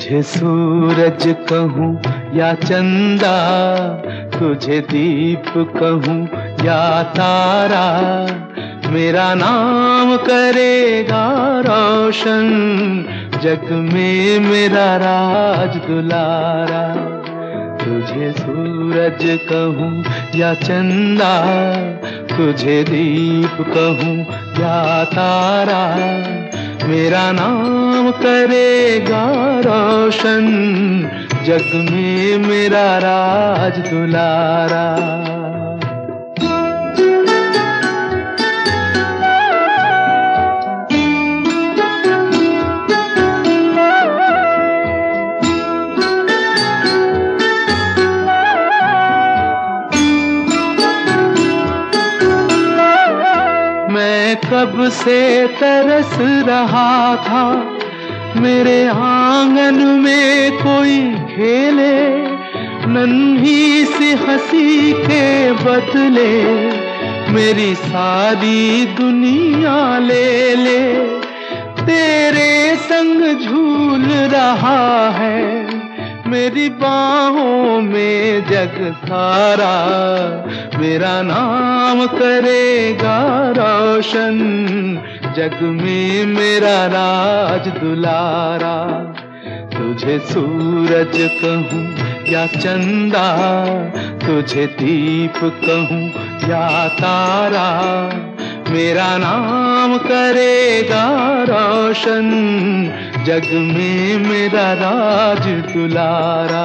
तुझे सूरज कहूँ या चंदा, तुझे दीप कहूँ या तारा, मेरा नाम करेगा रोशन, जग में मेरा राज दुलारा। तुझे सूरज कहूँ या चंदा, तुझे दीप कहूँ या तारा, मेरा नाम करेगा रोशन, जग में मेरा राज दुलारा। मैं कब से तरस रहा था, मेरे आंगन में कोई खेले, नन्ही सी हंसी के बदले मेरी सारी दुनिया ले ले। तेरे संग झूल रहा है मेरी बाहों में जग सारा, मेरा नाम करेगा रोशन, जग में मेरा राज दुलारा। तुझे सूरज कहूँ या चंदा, तुझे दीप कहूँ या तारा, मेरा नाम करेगा रोशन, जग में मेरा राज दुलारा।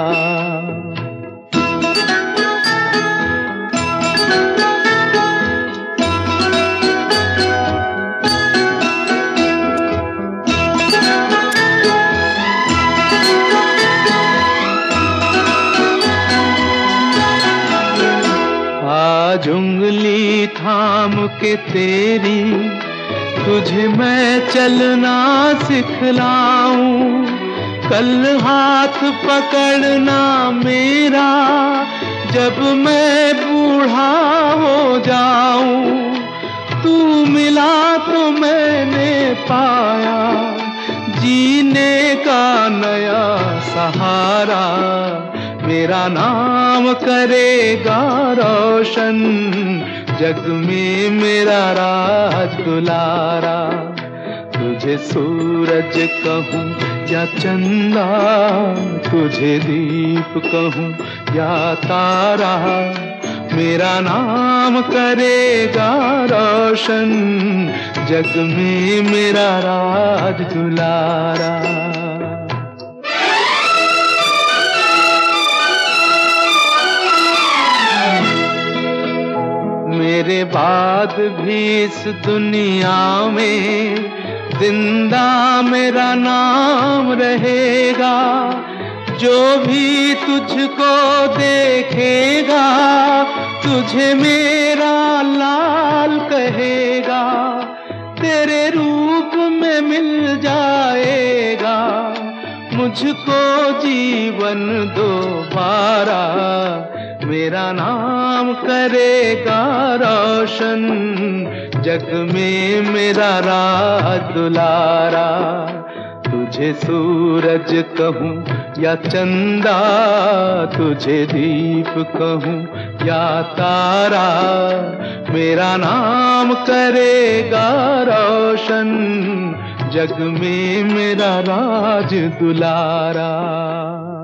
आज उंगली थाम के तेरी, तुझे मैं चलना सिखलाऊं, कल हाथ पकड़ना मेरा जब मैं बूढ़ा हो जाऊं। तू मिला तो मैंने पाया जीने का नया सहारा, मेरा नाम करेगा रोशन, जग में मेरा राज दुलारा। तुझे सूरज कहूँ या चंदा, तुझे दीप कहूँ या तारा, मेरा नाम करेगा रोशन, जग में मेरा राज दुलारा। मेरे बाद भी इस दुनिया में जिंदा मेरा नाम रहेगा, जो भी तुझको देखेगा तुझे मेरा लाल कहेगा, तेरे रूप में मिल जाएगा मुझको जीवन दोबारा, मेरा नाम करेगा रोशन, जग में मेरा राज दुलारा। तुझे सूरज कहूँ या चंदा, तुझे दीप कहूँ या तारा, मेरा नाम करेगा रोशन, जग में मेरा राज दुलारा।